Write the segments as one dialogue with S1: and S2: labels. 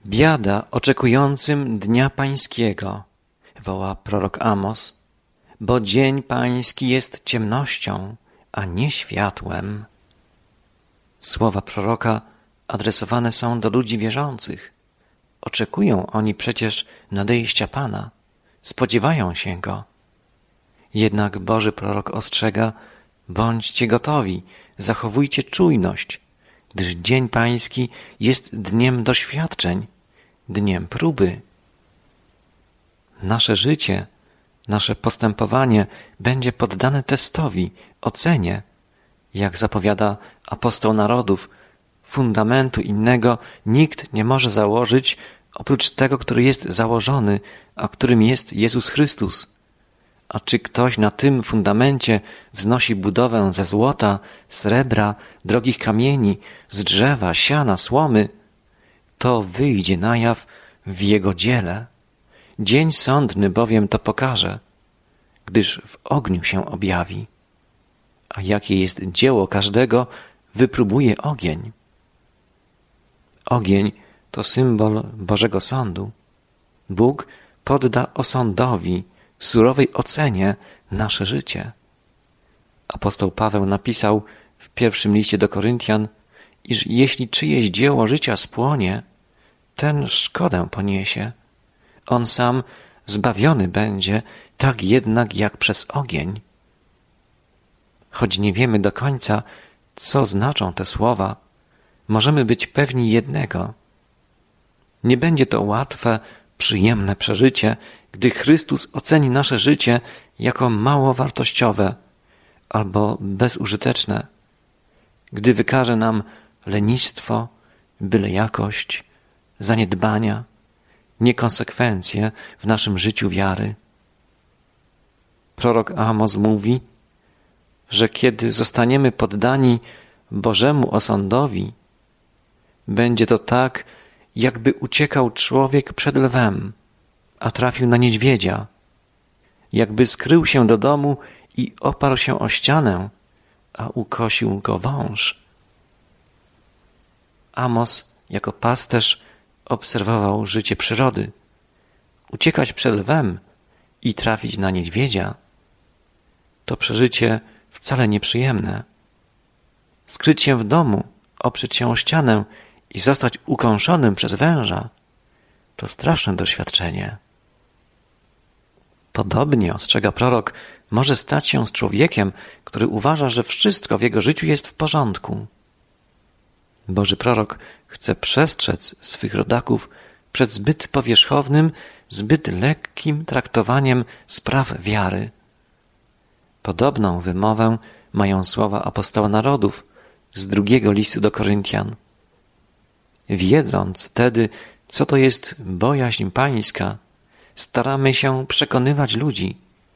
S1: Biada oczekującym dnia pańskiego, woła prorok Amos, bo dzień pański jest ciemnością, a nie światłem. Słowa proroka adresowane są do ludzi wierzących. Oczekują oni przecież nadejścia Pana, spodziewają się Go. Jednak Boży prorok ostrzega: bądźcie gotowi, zachowujcie czujność, gdyż dzień pański jest dniem doświadczeń, dniem próby. Nasze życie, nasze postępowanie będzie poddane testowi, ocenie. Jak zapowiada apostoł narodów, fundamentu innego nikt nie może założyć oprócz tego, który jest założony, a którym jest Jezus Chrystus. A czy ktoś na tym fundamencie wznosi budowę ze złota, srebra, drogich kamieni, z drzewa, siana, słomy, to wyjdzie na jaw w jego dziele. Dzień sądny bowiem to pokaże, gdyż w ogniu się objawi. A jakie jest dzieło każdego, wypróbuje ogień. Ogień to symbol Bożego sądu. Bóg podda osądowi, surowej ocenie nasze życie. Apostoł Paweł napisał w pierwszym liście do Koryntian, iż jeśli czyjeś dzieło życia spłonie, ten szkodę poniesie. On sam zbawiony będzie, tak jednak jak przez ogień. Choć nie wiemy do końca, co znaczą te słowa, możemy być pewni jednego. Nie będzie to łatwe, przyjemne przeżycie, gdy Chrystus oceni nasze życie jako mało wartościowe albo bezużyteczne, gdy wykaże nam lenistwo, bylejakość, zaniedbania, niekonsekwencje w naszym życiu wiary. Prorok Amos mówi, że kiedy zostaniemy poddani Bożemu osądowi, będzie to tak, jakby uciekał człowiek przed lwem, a trafił na niedźwiedzia, jakby skrył się do domu i oparł się o ścianę, a ukosił go wąż. Amos jako pasterz obserwował życie przyrody. Uciekać przed lwem i trafić na niedźwiedzia to przeżycie wcale nieprzyjemne. Skryć się w domu, oprzeć się o ścianę i zostać ukąszonym przez węża to straszne doświadczenie. Podobnie, ostrzega prorok, może stać się z człowiekiem, który uważa, że wszystko w jego życiu jest w porządku. Boży prorok chce przestrzec swych rodaków przed zbyt powierzchownym, zbyt lekkim traktowaniem spraw wiary. Podobną wymowę mają słowa apostoła narodów z drugiego listu do Koryntian. Wiedząc tedy, co to jest bojaźń pańska, staramy się przekonywać ludzi.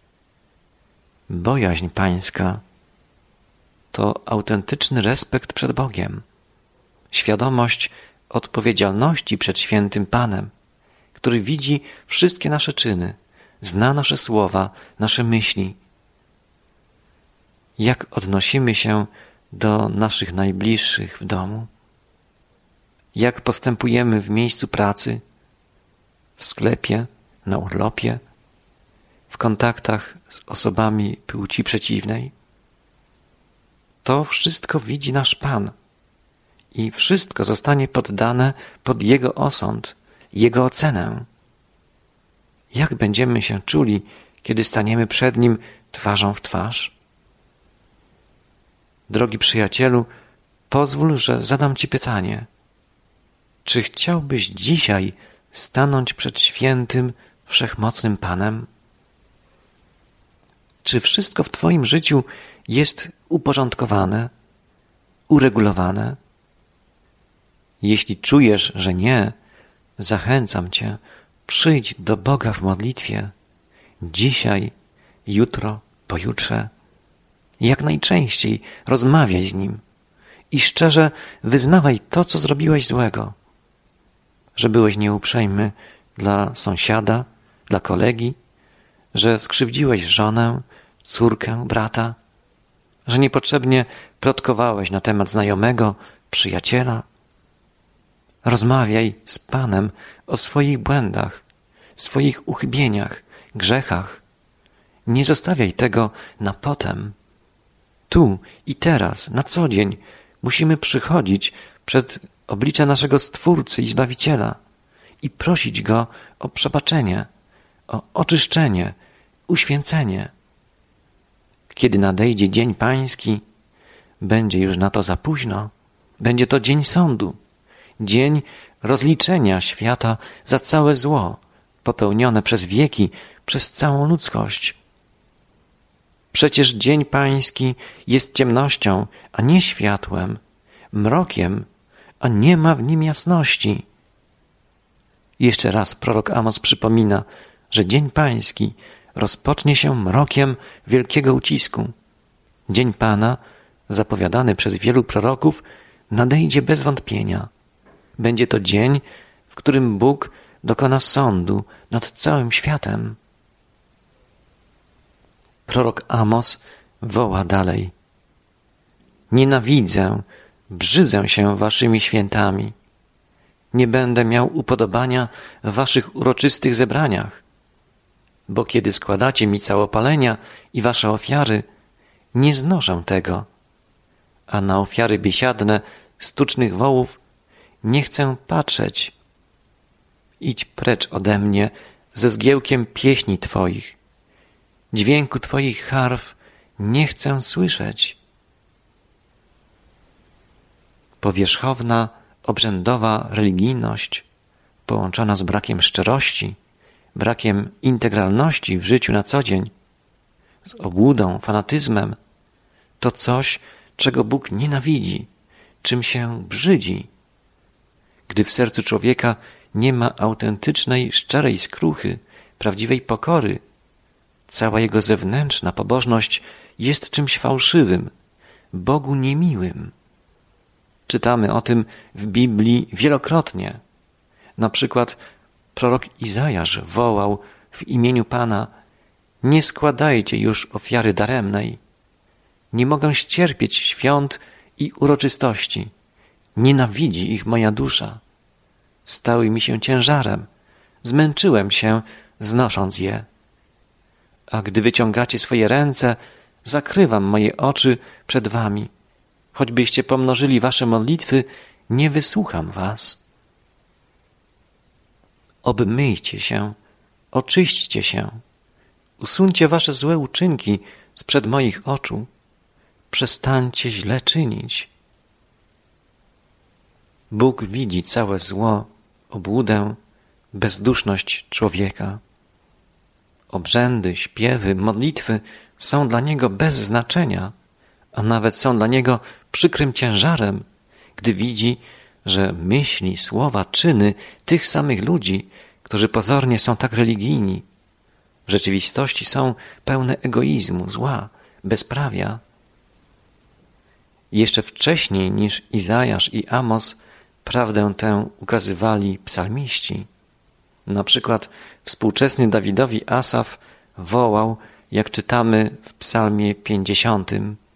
S1: Bojaźń pańska to autentyczny respekt przed Bogiem, świadomość odpowiedzialności przed świętym Panem, który widzi wszystkie nasze czyny, zna nasze słowa, nasze myśli. Jak odnosimy się do naszych najbliższych w domu? Jak postępujemy w miejscu pracy, w sklepie, na urlopie, w kontaktach z osobami płci przeciwnej? To wszystko widzi nasz Pan i wszystko zostanie poddane pod Jego osąd, Jego ocenę. Jak będziemy się czuli, kiedy staniemy przed Nim twarzą w twarz? Drogi przyjacielu, pozwól, że zadam Ci pytanie. Czy chciałbyś dzisiaj stanąć przed świętym, wszechmocnym Panem? Czy wszystko w Twoim życiu jest uporządkowane, uregulowane? Jeśli czujesz, że nie, zachęcam Cię, przyjdź do Boga w modlitwie. Dzisiaj, jutro, pojutrze. Jak najczęściej rozmawiaj z Nim i szczerze wyznawaj to, co zrobiłeś złego. Że byłeś nieuprzejmy dla sąsiada, dla kolegi, że skrzywdziłeś żonę, córkę, brata, że niepotrzebnie plotkowałeś na temat znajomego, przyjaciela. Rozmawiaj z Panem o swoich błędach, swoich uchybieniach, grzechach. Nie zostawiaj tego na potem. Tu i teraz, na co dzień musimy przychodzić przed oblicze naszego Stwórcy i Zbawiciela i prosić Go o przebaczenie, o oczyszczenie, uświęcenie. Kiedy nadejdzie dzień Pański, będzie już na to za późno. Będzie to dzień sądu, dzień rozliczenia świata za całe zło popełnione przez wieki, przez całą ludzkość. Przecież dzień Pański jest ciemnością, a nie światłem, mrokiem, a nie ma w nim jasności. Jeszcze raz prorok Amos przypomina, że dzień Pański rozpocznie się mrokiem wielkiego ucisku. Dzień Pana, zapowiadany przez wielu proroków, nadejdzie bez wątpienia. Będzie to dzień, w którym Bóg dokona sądu nad całym światem. Prorok Amos woła dalej: nienawidzę, brzydzę się waszymi świętami. Nie będę miał upodobania w waszych uroczystych zebraniach, bo kiedy składacie mi całopalenia i wasze ofiary, nie znoszę tego, a na ofiary biesiadne z tucznych wołów nie chcę patrzeć. Idź precz ode mnie ze zgiełkiem pieśni Twoich. Dźwięku Twoich harf nie chcę słyszeć. Powierzchowna, obrzędowa religijność, połączona z brakiem szczerości, brakiem integralności w życiu na co dzień, z obłudą, fanatyzmem, to coś, czego Bóg nienawidzi, czym się brzydzi. Gdy w sercu człowieka nie ma autentycznej, szczerej skruchy, prawdziwej pokory, cała jego zewnętrzna pobożność jest czymś fałszywym, Bogu niemiłym. Czytamy o tym w Biblii wielokrotnie. Na przykład prorok Izajasz wołał w imieniu Pana: nie składajcie już ofiary daremnej. Nie mogę ścierpieć świąt i uroczystości. Nienawidzi ich moja dusza. Stały mi się ciężarem. Zmęczyłem się, znosząc je. A gdy wyciągacie swoje ręce, zakrywam moje oczy przed wami. Choćbyście pomnożyli wasze modlitwy, nie wysłucham was. Obmyjcie się, oczyśćcie się. Usuńcie wasze złe uczynki sprzed moich oczu. Przestańcie źle czynić. Bóg widzi całe zło, obłudę, bezduszność człowieka. Obrzędy, śpiewy, modlitwy są dla Niego bez znaczenia, a nawet są dla Niego przykrym ciężarem, gdy widzi, że myśli, słowa, czyny tych samych ludzi, którzy pozornie są tak religijni, w rzeczywistości są pełne egoizmu, zła, bezprawia. Jeszcze wcześniej niż Izajasz i Amos prawdę tę ukazywali psalmiści. Na przykład współczesny Dawidowi Asaf wołał, jak czytamy w psalmie 50.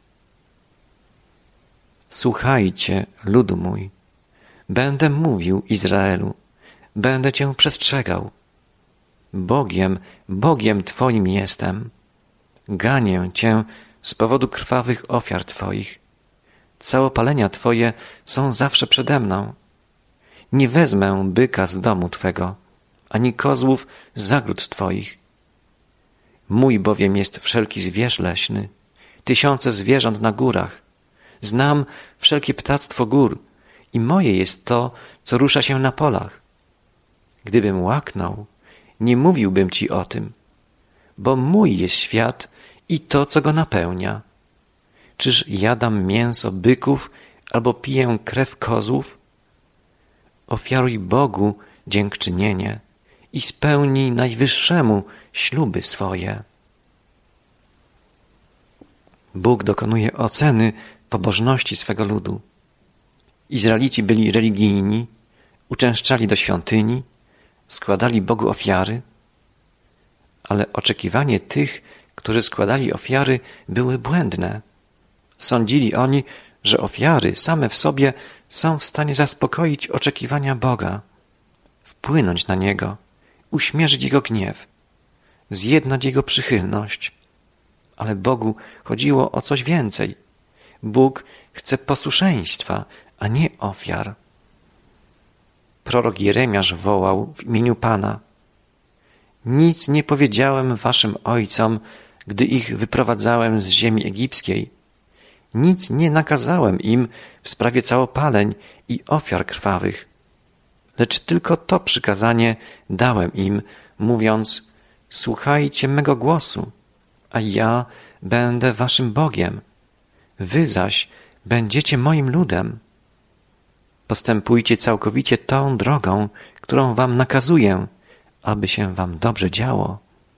S1: Słuchajcie, ludu mój, będę mówił Izraelu, będę cię przestrzegał. Bogiem, Bogiem Twoim jestem. Ganię Cię z powodu krwawych ofiar Twoich. Całopalenia Twoje są zawsze przede mną. Nie wezmę byka z domu Twego, ani kozłów z zagród Twoich. Mój bowiem jest wszelki zwierz leśny, tysiące zwierząt na górach. Znam wszelkie ptactwo gór i moje jest to, co rusza się na polach. Gdybym łaknął, nie mówiłbym Ci o tym, bo mój jest świat i to, co go napełnia. Czyż jadam mięso byków albo piję krew kozłów? Ofiaruj Bogu dziękczynienie i spełnij Najwyższemu śluby swoje. Bóg dokonuje oceny pobożności swego ludu. Izraelici byli religijni, uczęszczali do świątyni, składali Bogu ofiary, ale oczekiwanie tych, którzy składali ofiary, były błędne. Sądzili oni, że ofiary same w sobie są w stanie zaspokoić oczekiwania Boga, wpłynąć na Niego, uśmierzyć Jego gniew, zjednać Jego przychylność. Ale Bogu chodziło o coś więcej. Bóg chce posłuszeństwa, a nie ofiar. Prorok Jeremiasz wołał w imieniu Pana: Nic nie powiedziałem waszym ojcom, gdy ich wyprowadzałem z ziemi egipskiej. Nic nie nakazałem im w sprawie całopaleń i ofiar krwawych. Lecz tylko to przykazanie dałem im, mówiąc: Słuchajcie mego głosu, a ja będę waszym Bogiem. Wy zaś będziecie moim ludem. Postępujcie całkowicie tą drogą, którą wam nakazuję, aby się wam dobrze działo.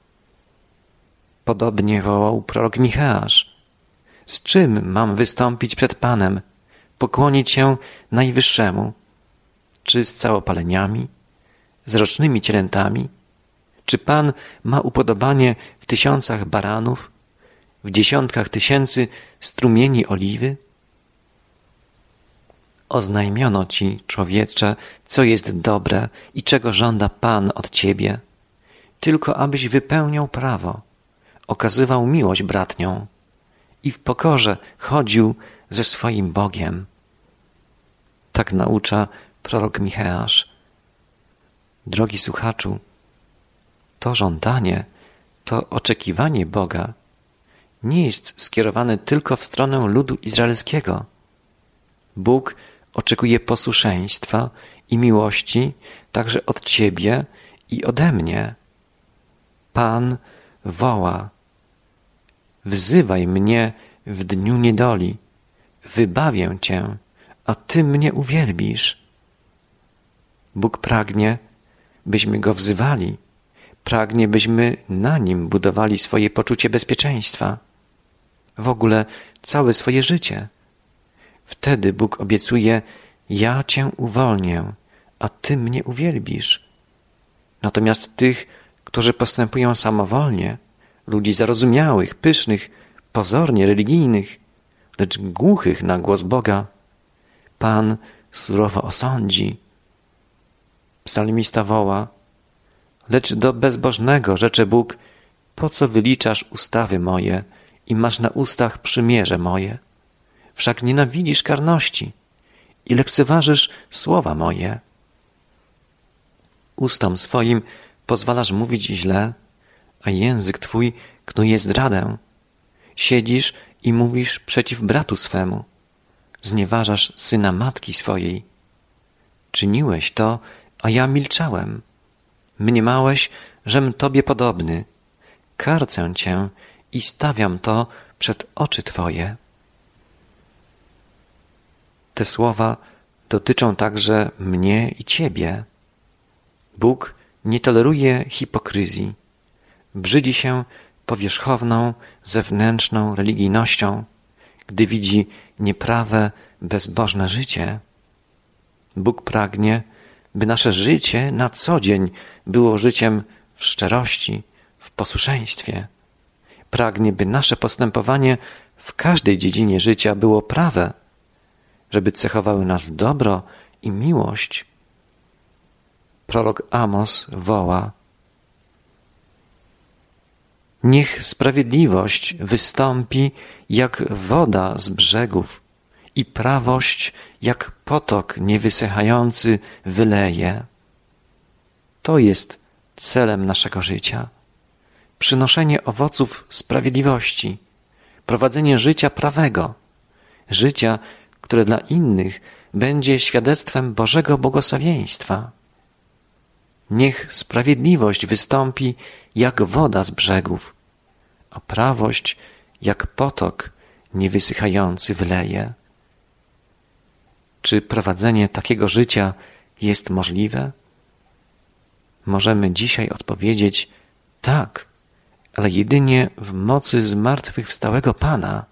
S1: Podobnie wołał prorok Micheasz: Z czym mam wystąpić przed Panem, pokłonić się Najwyższemu? Czy z całopaleniami, z rocznymi cielętami? Czy Pan ma upodobanie w 1000 baranów, w 10 tysięcy strumieni oliwy? Oznajmiono ci, człowiecze, co jest dobre i czego żąda Pan od ciebie, tylko abyś wypełniał prawo, okazywał miłość bratnią i w pokorze chodził ze swoim Bogiem. Tak naucza prorok Micheasz. Drogi słuchaczu, to żądanie, to oczekiwanie Boga nie jest skierowane tylko w stronę ludu izraelskiego. Bóg oczekuje posłuszeństwa i miłości także od ciebie i ode mnie. Pan woła: Wzywaj mnie w dniu niedoli, wybawię cię, a ty mnie uwielbisz. Bóg pragnie, byśmy Go wzywali, pragnie, byśmy na Nim budowali swoje poczucie bezpieczeństwa, w ogóle całe swoje życie. Wtedy Bóg obiecuje: Ja cię uwolnię, a ty mnie uwielbisz. Natomiast tych, którzy postępują samowolnie, ludzi zarozumiałych, pysznych, pozornie religijnych, lecz głuchych na głos Boga, Pan surowo osądzi. Psalmista woła: Lecz do bezbożnego rzecze Bóg: Po co wyliczasz ustawy moje i masz na ustach przymierze moje? Wszak nienawidzisz karności i lekceważysz słowa moje. Ustom swoim pozwalasz mówić źle, a język twój knuje zdradę. Siedzisz i mówisz przeciw bratu swemu. Znieważasz syna matki swojej. Czyniłeś to, a ja milczałem. Mniemałeś, żem tobie podobny. Karcę cię i stawiam to przed oczy twoje. Te słowa dotyczą także mnie i ciebie. Bóg nie toleruje hipokryzji. Brzydzi się powierzchowną, zewnętrzną religijnością, gdy widzi nieprawe, bezbożne życie. Bóg pragnie, by nasze życie na co dzień było życiem w szczerości, w posłuszeństwie. Pragnie, by nasze postępowanie w każdej dziedzinie życia było prawe, żeby cechowały nas dobro i miłość. Prorok Amos woła: Niech sprawiedliwość wystąpi jak woda z brzegów i prawość jak potok niewysychający wyleje. To jest celem naszego życia. Przynoszenie owoców sprawiedliwości, prowadzenie życia prawego, życia, które dla innych będzie świadectwem Bożego błogosławieństwa. Niech sprawiedliwość wystąpi jak woda z brzegów, a prawość jak potok niewysychający wyleje. Czy prowadzenie takiego życia jest możliwe? Możemy dzisiaj odpowiedzieć: tak, ale jedynie w mocy zmartwychwstałego Pana.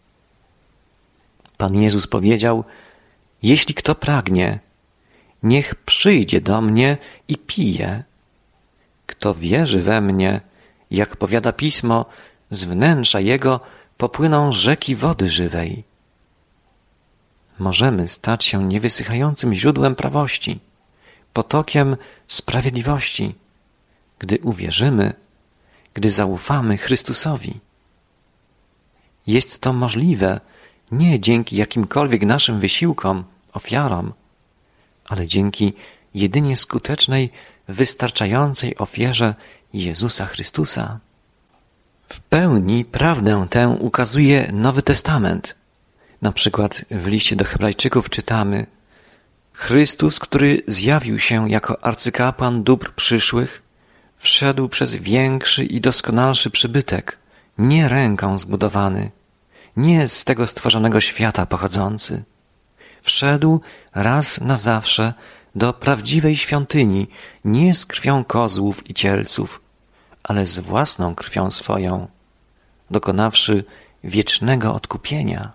S1: Pan Jezus powiedział: Jeśli kto pragnie, niech przyjdzie do mnie i pije. Kto wierzy we mnie, jak powiada Pismo, z wnętrza jego popłyną rzeki wody żywej. możemy stać się niewysychającym źródłem prawości, potokiem sprawiedliwości, gdy uwierzymy, gdy zaufamy Chrystusowi. Jest to możliwe nie dzięki jakimkolwiek naszym wysiłkom, ofiarom, ale dzięki jedynie skutecznej, wystarczającej ofierze Jezusa Chrystusa. W pełni prawdę tę ukazuje Nowy Testament. Na przykład w liście do Hebrajczyków czytamy: Chrystus, który zjawił się jako arcykapłan dóbr przyszłych, wszedł przez większy i doskonalszy przybytek, nie ręką zbudowany, nie z tego stworzonego świata pochodzący. Wszedł raz na zawsze do prawdziwej świątyni, nie z krwią kozłów i cielców, ale z własną krwią swoją, dokonawszy wiecznego odkupienia.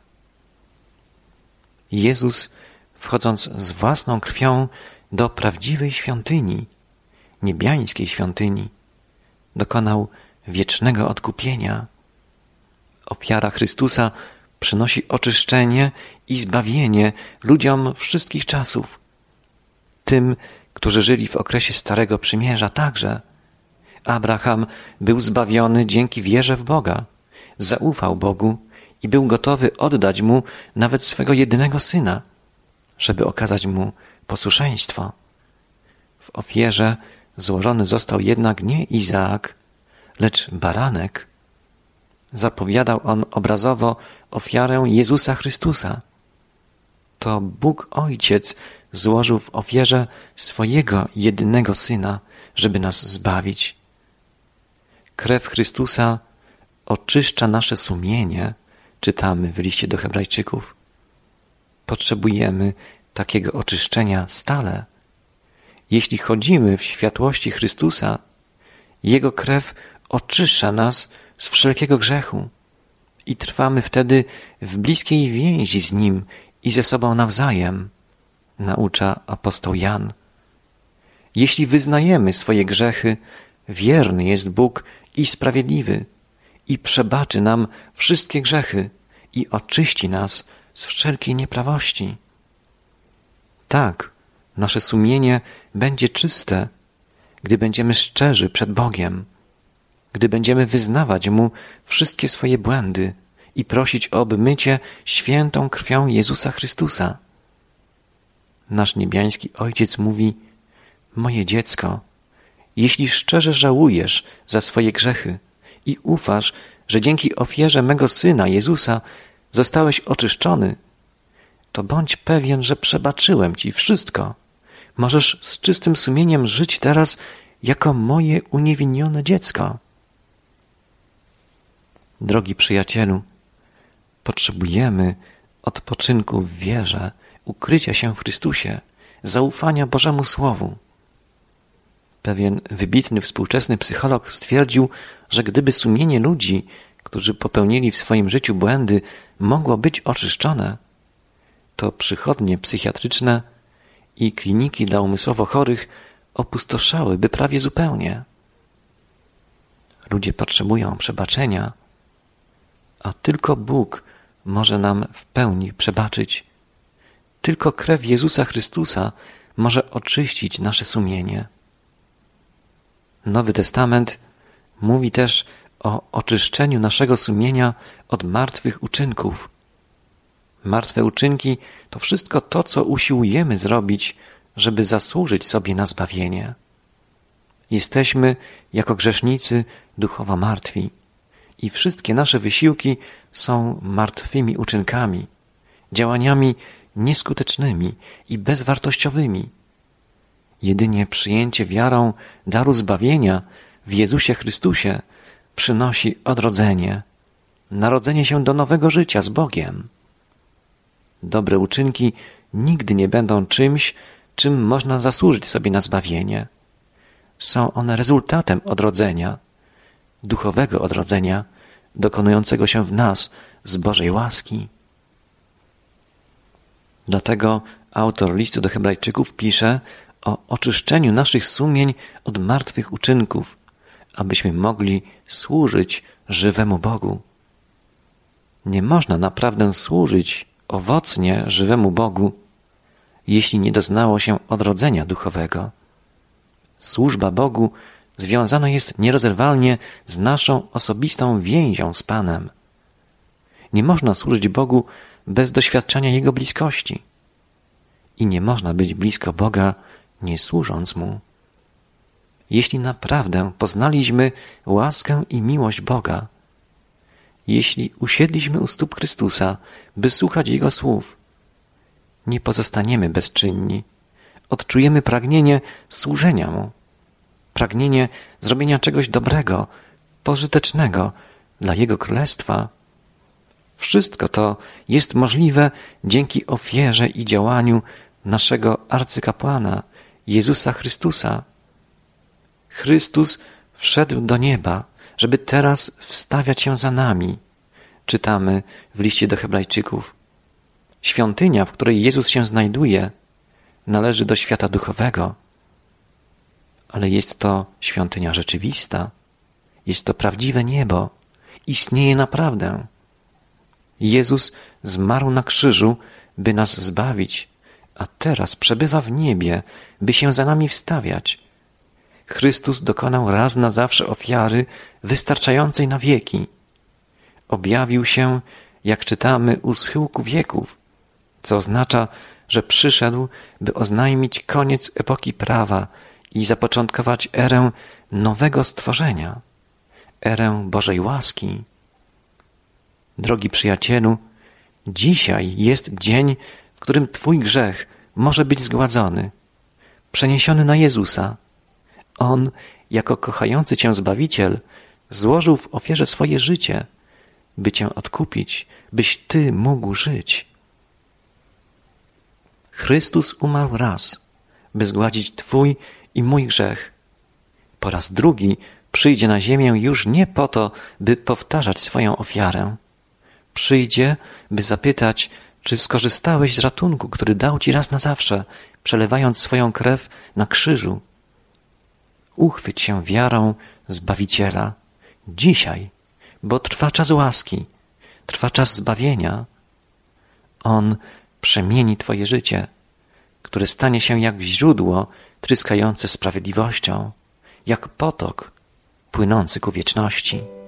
S1: Jezus, wchodząc z własną krwią do prawdziwej świątyni, niebiańskiej świątyni, dokonał wiecznego odkupienia. Ofiara Chrystusa przynosi oczyszczenie i zbawienie ludziom wszystkich czasów. Tym, którzy żyli w okresie Starego Przymierza także. Abraham był zbawiony dzięki wierze w Boga, zaufał Bogu i był gotowy oddać Mu nawet swego jedynego syna, żeby okazać Mu posłuszeństwo. W ofierze złożony został jednak nie Izaak, lecz baranek. Zapowiadał on obrazowo ofiarę Jezusa Chrystusa. To Bóg Ojciec złożył w ofierze swojego jedynego Syna, żeby nas zbawić. Krew Chrystusa oczyszcza nasze sumienie, czytamy w liście do Hebrajczyków. Potrzebujemy takiego oczyszczenia stale. Jeśli chodzimy w światłości Chrystusa, Jego krew oczyszcza nas z wszelkiego grzechu i trwamy wtedy w bliskiej więzi z Nim i ze sobą nawzajem, naucza apostoł Jan. Jeśli wyznajemy swoje grzechy, wierny jest Bóg i sprawiedliwy i przebaczy nam wszystkie grzechy i oczyści nas z wszelkiej nieprawości. Tak, nasze sumienie będzie czyste, gdy będziemy szczerzy przed Bogiem, gdy będziemy wyznawać Mu wszystkie swoje błędy i prosić o obmycie świętą krwią Jezusa Chrystusa. Nasz niebiański Ojciec mówi: moje dziecko, jeśli szczerze żałujesz za swoje grzechy i ufasz, że dzięki ofierze mego Syna Jezusa zostałeś oczyszczony, to bądź pewien, że przebaczyłem Ci wszystko. Możesz z czystym sumieniem żyć teraz jako moje uniewinnione dziecko. Drogi przyjacielu, potrzebujemy odpoczynku w wierze, ukrycia się w Chrystusie, zaufania Bożemu Słowu. Pewien wybitny współczesny psycholog stwierdził, że gdyby sumienie ludzi, którzy popełnili w swoim życiu błędy, mogło być oczyszczone, to przychodnie psychiatryczne i kliniki dla umysłowo chorych opustoszałyby prawie zupełnie. Ludzie potrzebują przebaczenia, a tylko Bóg może nam w pełni przebaczyć. Tylko krew Jezusa Chrystusa może oczyścić nasze sumienie. Nowy Testament mówi też o oczyszczeniu naszego sumienia od martwych uczynków. Martwe uczynki to wszystko to, co usiłujemy zrobić, żeby zasłużyć sobie na zbawienie. Jesteśmy jako grzesznicy duchowo martwi i wszystkie nasze wysiłki są martwymi uczynkami, działaniami nieskutecznymi i bezwartościowymi. Jedynie przyjęcie wiarą daru zbawienia w Jezusie Chrystusie przynosi odrodzenie, narodzenie się do nowego życia z Bogiem. Dobre uczynki nigdy nie będą czymś, czym można zasłużyć sobie na zbawienie. Są one rezultatem odrodzenia, duchowego odrodzenia, dokonującego się w nas z Bożej łaski. Dlatego autor listu do Hebrajczyków pisze o oczyszczeniu naszych sumień od martwych uczynków, abyśmy mogli służyć żywemu Bogu. Nie można naprawdę służyć owocnie żywemu Bogu, jeśli nie doznało się odrodzenia duchowego. Służba Bogu związana jest nierozerwalnie z naszą osobistą więzią z Panem. Nie można służyć Bogu bez doświadczenia Jego bliskości. I nie można być blisko Boga, nie służąc Mu. Jeśli naprawdę poznaliśmy łaskę i miłość Boga, jeśli usiedliśmy u stóp Chrystusa, by słuchać Jego słów, nie pozostaniemy bezczynni. Odczujemy pragnienie służenia Mu, pragnienie zrobienia czegoś dobrego, pożytecznego dla Jego Królestwa. Wszystko to jest możliwe dzięki ofierze i działaniu naszego arcykapłana, Jezusa Chrystusa. Chrystus wszedł do nieba, żeby teraz wstawiać się za nami. Czytamy w liście do Hebrajczyków. Świątynia, w której Jezus się znajduje, należy do świata duchowego, ale jest to świątynia rzeczywista. Jest to prawdziwe niebo. Istnieje naprawdę. Jezus zmarł na krzyżu, by nas zbawić, a teraz przebywa w niebie, by się za nami wstawiać. Chrystus dokonał raz na zawsze ofiary wystarczającej na wieki. Objawił się, jak czytamy, u schyłku wieków, co oznacza, że przyszedł, by oznajmić koniec epoki prawa i zapoczątkować erę nowego stworzenia, erę Bożej łaski. Drogi przyjacielu, dzisiaj jest dzień, w którym Twój grzech może być zgładzony, przeniesiony na Jezusa. On, jako kochający Cię Zbawiciel, złożył w ofierze swoje życie, by Cię odkupić, byś Ty mógł żyć. Chrystus umarł raz, by zgładzić Twój i mój grzech. Po raz drugi przyjdzie na ziemię już nie po to, by powtarzać swoją ofiarę. Przyjdzie, by zapytać, czy skorzystałeś z ratunku, który dał Ci raz na zawsze, przelewając swoją krew na krzyżu. Uchwyć się wiarą Zbawiciela dzisiaj, bo trwa czas łaski, trwa czas zbawienia. On przemieni Twoje życie, które stanie się jak źródło tryskające sprawiedliwością, jak potok płynący ku wieczności.